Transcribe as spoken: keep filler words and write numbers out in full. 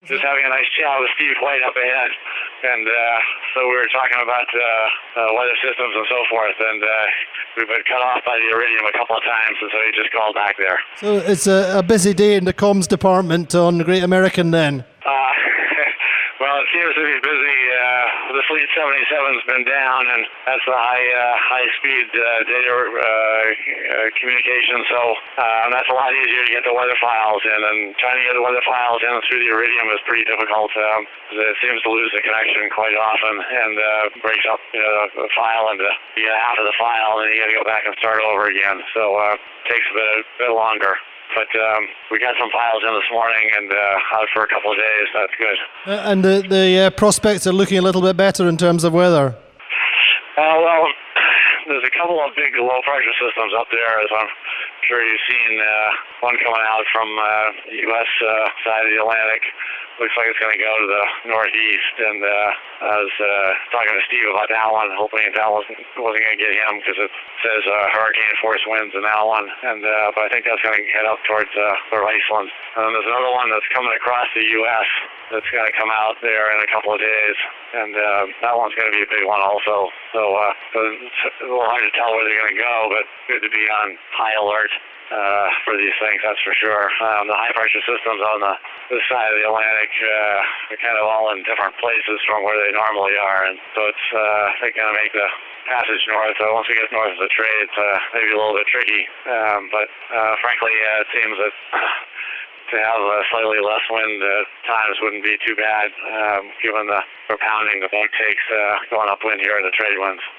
just having a nice chat with Steve White up ahead. And uh, so we were talking about uh, uh, weather systems and so forth, and uh, we've been cut off by the Iridium a couple of times, and so he just called back there. So it's a, a busy day in the comms department on Great American then? Uh, well, it seems to be busy. Uh, the Fleet seventy-seven's been down, and that's the high uh, high speed uh, data uh, uh, communication. So uh, that's a lot easier to get the weather files in, and trying to get the weather files in through the Iridium is pretty difficult. Um, it seems to lose the connection quite often, and uh, breaks up you know, the file, and you get half of the file, and then you got to go back and start over again. So uh, it takes a bit, a bit longer. But um, we got some files in this morning, and uh, out for a couple of days. That's good. Uh, and the, the uh, prospects are looking a little bit better in terms of weather? Uh, well, there's a couple of big low-pressure systems up there, as I'm sure you've seen. Uh, one coming out from uh, the U S uh, side of the Atlantic. Looks like it's going to go to the northeast, and uh, I was uh, talking to Steve about that one, hoping that wasn't, wasn't going to get him, because it says uh, hurricane force winds in that one, and uh, but I think that's going to head up towards uh, for Iceland. And then there's another one that's coming across the U S that's going to come out there in a couple of days, and uh, that one's going to be a big one also. So, uh, so it's a little hard to tell where they're going to go, but good to be on high alert uh, for these things, that's for sure. Um, the high-pressure systems on the this side of the Atlantic uh, are kind of all in different places from where they normally are, and so it's uh, they're going to make the passage north. So once we get north of the trade, it's uh, maybe a little bit tricky, um, but uh, frankly, uh, it seems that to have uh, slightly less wind at times wouldn't be too bad, um, given the pounding the boat takes uh, going upwind here in the trade winds.